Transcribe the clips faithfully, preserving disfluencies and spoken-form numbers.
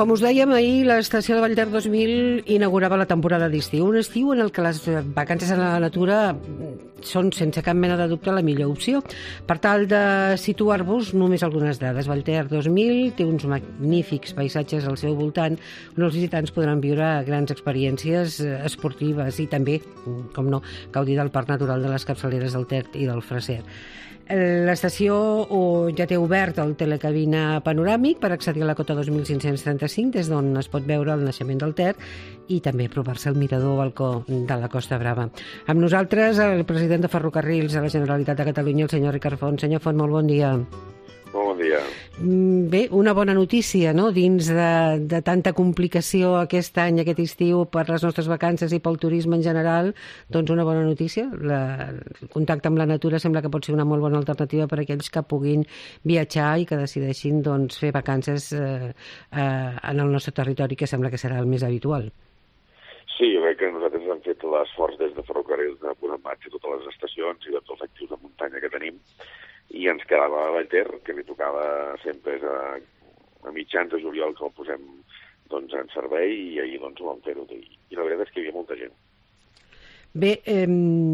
Com us dèiem ahir, l'estació de Vallter dos mil inaugurava la temporada d'estiu, un estiu en el que les vacances a la natura són, sense cap mena de dubte, la millor opció. Per tal de situar-vos, només algunes dades. Vallter dos mil té uns magnífics paisatges al seu voltant on els visitants podran viure grans experiències esportives i també, com no, gaudir del Parc Natural de les Capçaleres del Ter i del Freser. L'estació ja té obert el telecabina panoràmic per accedir a la cota dos mil cinc-cents trenta-cinc, des d'on es pot veure el naixement del Ter i també apropar-se al mirador balcó de la Costa Brava. Amb nosaltres el president de Ferrocarrils de la Generalitat de Catalunya, el senyor Ricard Font. Senyor Font, molt bon dia. Molt bon dia. Bé, una bona notícia, no?, dins de, de tanta complicació aquest any, aquest estiu, per les nostres vacances i pel turisme en general, doncs una bona notícia. La, el contacte amb la natura sembla que pot ser una molt bona alternativa per a aquells que puguin viatjar i que decideixin doncs, fer vacances eh, eh, en el nostre territori, que sembla que serà el més habitual. Sí, jo crec que nosaltres hem fet l'esforç des de Ferrocarrils de posar en marxa totes les estacions i tots els actius de muntanya que tenim, i ens quedava a Vallter, que li tocava sempre a, a mitjans de juliol que el posem doncs, en servei, i ahir doncs, ho vam fer-ho. I, I la veritat és que hi havia molta gent. Bé, eh,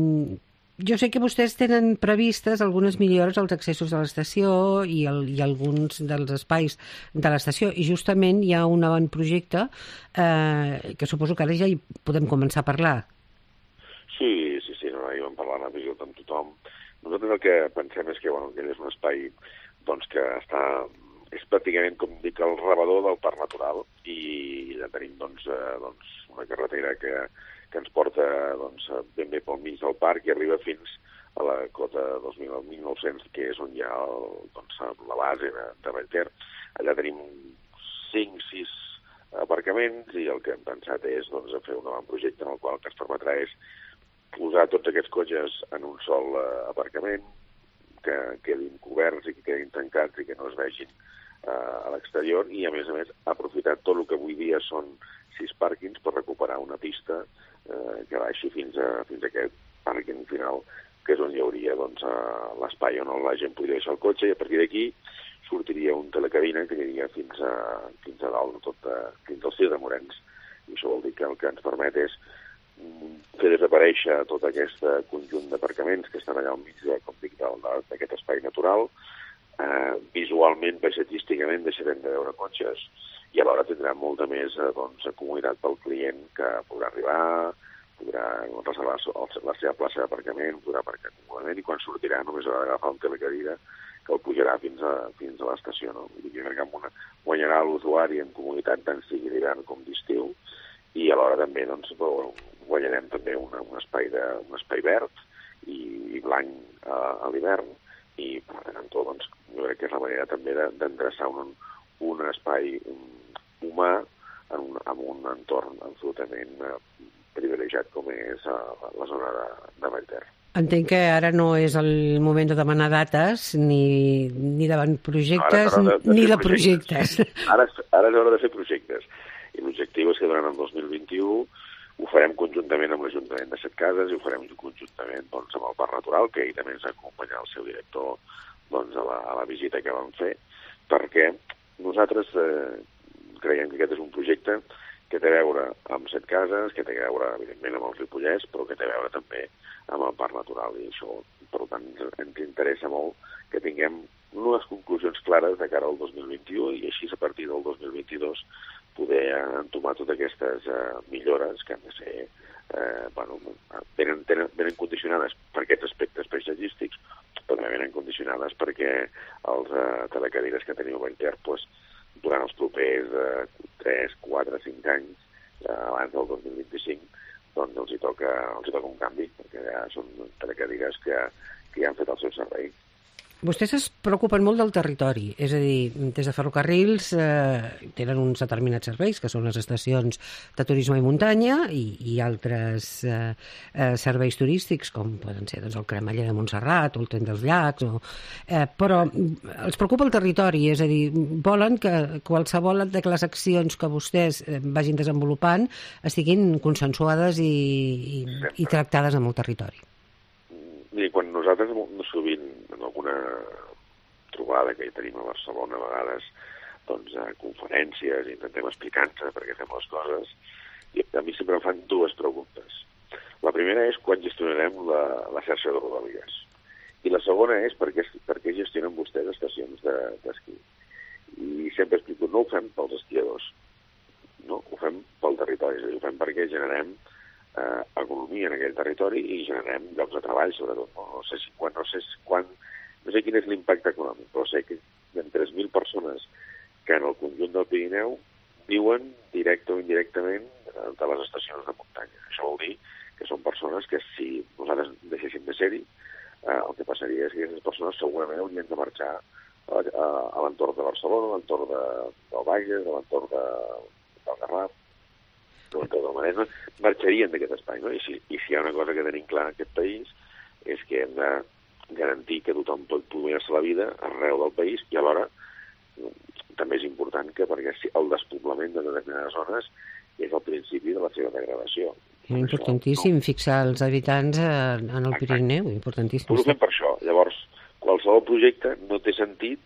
jo sé que vostès tenen previstes algunes millores als accessos a l'estació i, el, i alguns dels espais de l'estació, i justament hi ha un avantprojecte eh, que suposo que ara ja hi podem començar a parlar. Sí, sí, sí, no, hi vam parlar amb amb tothom. Nosaltres el que pensem és que, bueno, que és un espai doncs, que està, és pràcticament, com dic, el rebedor del Parc Natural, i ja tenim doncs, eh, doncs, una carretera que, que ens porta doncs, ben bé pel mig del parc i arriba fins a la cota dos mil nou-cents, que és on hi ha el, doncs, la base de, de Vallter. Allà tenim cinc sis aparcaments, i el que hem pensat és doncs, fer un avantprojecte en el qual el que ens permetrà és posar tots aquests cotxes en un sol uh, aparcament, que quedin coberts i que quedin tancats i que no es vegin uh, a l'exterior, i a més a més aprofitar tot el que avui dia són sis pàrquings per recuperar una pista uh, que baixi fins a, fins a aquest pàrquing final, que és on hi hauria doncs, uh, l'espai on la gent podria deixar el cotxe, i a partir d'aquí sortiria un telecabina que aniria fins a, fins a dalt, tot a, fins al Cir de Morens, i això vol dir que el que ens permet és fer desaparèixer tot aquest conjunt d'aparcaments que estan allà al mig de, com dic, d'aquest espai natural. Eh, visualment, paisatgísticament, deixarem de veure cotxes, i alhora tindrà molta més eh, doncs, comoditat pel client, que podrà arribar, podrà reservar la seva plaça d'aparcament, podrà aparcar còmodament, i quan sortirà només haurà d'agafar un telecadira que el pujarà fins a, fins a l'estació. No? Jo crec que una, guanyarà l'usuari en comoditat, tant sigui d'hivern com d'estiu, i alhora també doncs, guanyarem també una, un, espai de, un espai verd i, i blanc a, a l'hivern, i per tant doncs, jo crec que és la manera també d'endreçar un, un espai humà en un, en un entorn absolutament eh, privilegiat com és a, a la zona de, de Vallter. Entenc que ara no és el moment de demanar dates, ni, ni davant projectes, no, de, de ni de projectes. projectes. Ara, ara és hora de fer projectes. I l'objectiu és que durant el dos mil vint-i-u ho farem conjuntament amb l'Ajuntament de Setcases, i ho farem conjuntament doncs, amb el Parc Natural, que ell també ens acompanya el seu director doncs, a, la, a la visita que vam fer, perquè nosaltres eh, creiem que aquest és un projecte que té a veure amb Setcases, que té a veure, evidentment, amb els Ripollès, però que té a veure també amb el Parc Natural, i això, per tant, ens interessa molt que tinguem unes conclusions clares de cara al dos mil vint-i-u, i així a partir del dos mil vint-i-dos poder entomar totes aquestes uh, millores que han de ser eh, bueno, venen, tenen, venen condicionades per aquests aspectes paisatgístics, però també venen condicionades perquè els uh, telecadires que teniu a Vallter pues, durant els propers uh, tres, quatre, cinc anys, uh, abans del dos mil vint-i-cinc, doncs els hi toca, els hi toca un canvi, perquè ja són telecadires que, que ja han fet el seu servei. Vostès es preocupen molt del territori, és a dir, des de Ferrocarrils eh, tenen uns determinats serveis, que són les estacions de turisme i muntanya, i, i altres eh, eh, serveis turístics, com poden ser doncs, el Cremeller de Montserrat o el Tren dels Llacs, o, eh, però els preocupa el territori, és a dir, volen que qualsevol de les accions que vostès eh, vagin desenvolupant estiguin consensuades i, i, i tractades amb el territori. I quan nosaltres sovint en alguna trobada que hi tenim a Barcelona a vegades doncs, a conferències, intentem explicar-nos per què fem les coses, i a mi sempre em fan dues preguntes. La primera és quan gestionarem la, la xarxa de rodalies. I la segona és per què, per què gestionen vostès estacions d'esquí. I sempre explico, no ho fem pels esquiadors, no, ho fem pel territori, és a dir, ho fem perquè generem eh, economia en aquell territori i generem llocs de treball, sobretot. No, no sé si quan, no sé si quan, no sé quin és l'impacte econòmic, però sé que hi ha tres mil persones que en el conjunt del Pirineu viuen directe o indirectament de les estacions de muntanya. Això vol dir que són persones que si nosaltres deixéssim de ser-hi, eh, el que passaria és que aquestes persones segurament haurien de marxar a, a, a l'entorn de Barcelona, a l'entorn de, del Bages, a l'entorn de, del Garraf, a l'entorn del Maresme, marxarien d'aquest espai. No? I, si, I si hi ha una cosa que tenim clar en aquest país és que hem de garantir que tothom pot poder-se la vida arreu del país i alhora també és important que perquè el despoblament de determinades zones és el principi de la seva degradació. És importantíssim no. fixar els habitants en el Pirineu, importantíssim. Ho fem per això. Llavors, qualsevol projecte no té sentit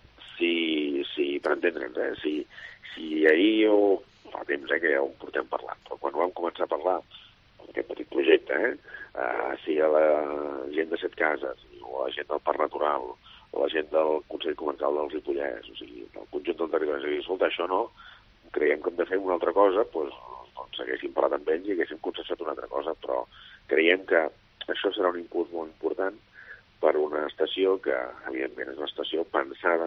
si, si per entendre'ns, eh? si, si ahir o fa temps eh, que ja ho portem parlant, però quan vam començar a parlar d'aquest petit projecte, eh, uh, si a la gent de Setcases, o a la gent del Parc Natural, o la gent del Consell Comarcal del Ripollès, o sigui, el conjunt del territori, és a dir, escolta, això no, creiem que hem de fer una altra cosa, doncs, doncs haguéssim parlat amb ells i haguéssim consensuat una altra cosa, però creiem que això serà un impuls molt important per una estació que, evidentment, és una estació pensada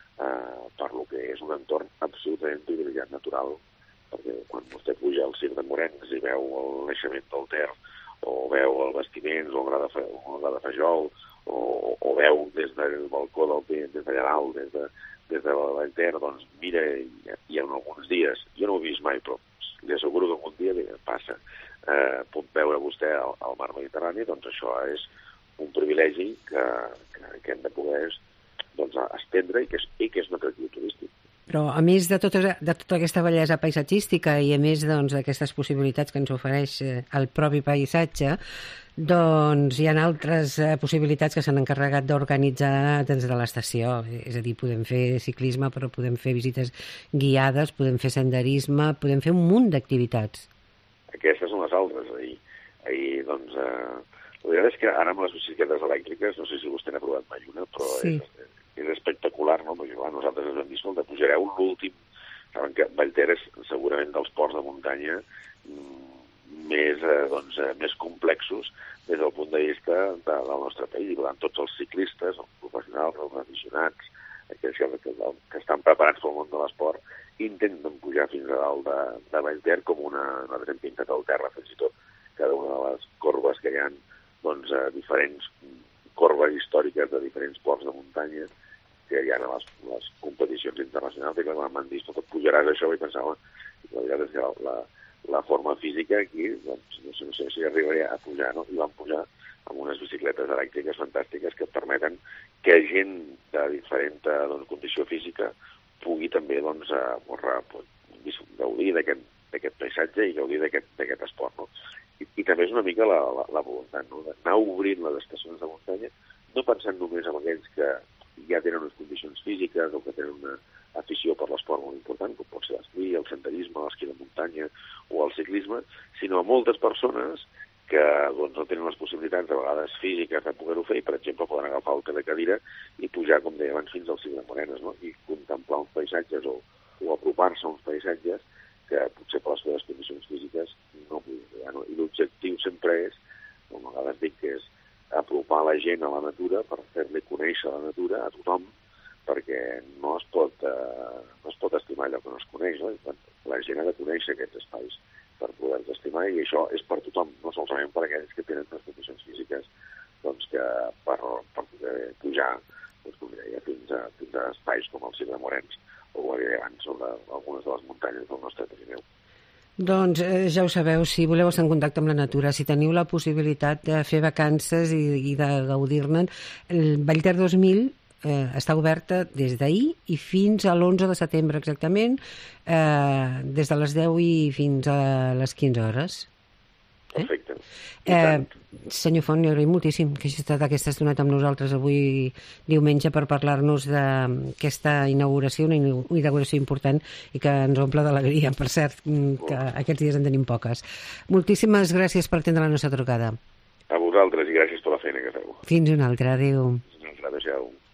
eh, per lo que és un entorn absolutament privilegiat natural, perquè quan vostè puja al Circ de Morens i veu el naixement del Ter, o veu el Bastiments, o el Gra de, Fe, o el Gra de Fajol, o, o veu des del balcó del Pi, des d'allà dalt, des de, des de la Vall Ter, doncs mira, i, i en alguns dies, jo no ho he vist mai, però li asseguro que algun dia passa, eh, pot veure vostè el, el mar Mediterrani, doncs això és un privilegi que, que, que hem de poder doncs, estendre i que és, i que és un atractiu turístic. Però a més de tota, de tota aquesta bellesa paisatgística i a més doncs, d'aquestes possibilitats que ens ofereix eh, el propi paisatge, doncs hi ha altres eh, possibilitats que s'han encarregat d'organitzar des de l'estació. És a dir, podem fer ciclisme, però podem fer visites guiades, podem fer senderisme, podem fer un munt d'activitats. Aquestes són les altres. Ahir, ahir doncs, eh, la veritat és que ara amb les bicicletes elèctriques, no sé si vostè n'ha provat mai una, però sí. és, és espectacular, no? Perquè clar, nosaltres ens hem dit, escolta, pujareu l'últim. Saben que Vallter és segurament dels ports de muntanya més, eh, doncs, eh, més complexos des del punt de vista de, del nostre país. I per tant, tots els ciclistes, els professionals, els aficionats, aquells que, que, que estan preparats pel món de l'esport, intenten pujar fins a dalt de, de Vallter com una... Nosaltres hem pintat al terra, fins i tot, cada una de les corbes que hi ha, doncs, eh, diferents corbes històriques de diferents ports de muntanya que hi ha a les, les competicions internacionals, i que quan m'han dit, tot pujaràs això, i pensava, la veritat és que la, la forma física aquí, doncs, no sé, no sé si arribaria a pujar, no? I van pujar amb unes bicicletes elèctriques fantàstiques que permeten que gent de diferent doncs, condició física pugui també doncs, gaudir d'aquest paisatge i gaudir d'aquest esport. No? I, I també és una mica la, la, la voluntat, no? D'anar obrint les estacions de muntanya, no pensant només en aquells que ja tenen unes condicions físiques o que tenen una afició per l'esport molt important, com pot ser l'esquí, el senderisme, l'esquí de muntanya o el ciclisme, sinó a moltes persones que doncs, no tenen les possibilitats, de vegades físiques, de poder-ho fer, i, per exemple, poden agafar el telecadira i pujar, com deia abans, fins al Circ de Morenes, no? I contemplar uns paisatges o, o apropar-se a uns paisatges que potser per les seves condicions físiques no podien fer. No? I l'objectiu sempre és, com a vegades dic, que és apropar la gent a la natura per fer-li conèixer la natura a tothom, perquè no es pot, eh, no es pot estimar allò que no es coneix. No? La gent ha de conèixer aquests espais per poder-los estimar, i això és per tothom, no solament per aquells que tenen les condicions físiques doncs, que per, per poder pujar doncs, com deia, fins, a, fins a espais com el Circ de Morens o ho deia abans sobre algunes de les muntanyes del nostre Pirineu. Doncs eh, ja ho sabeu, si voleu estar en contacte amb la natura, si teniu la possibilitat de fer vacances i, i de gaudir-ne, el Vallter dos mil eh, està oberta des d'ahir i fins a l'onze de setembre exactament, eh, des de les deu i fins a les quinze hores. Eh? Perfecte. Eh, senyor Font, li agraïm moltíssim que hagi estat aquesta estoneta amb nosaltres avui diumenge per parlar-nos d'aquesta inauguració, una inauguració important i que ens omple d'alegria, per cert, que aquests dies en tenim poques. Moltíssimes gràcies per atendre la nostra trucada. A vosaltres i gràcies per la feina que feu. Fins una altra, adéu. Fins una altra, adéu.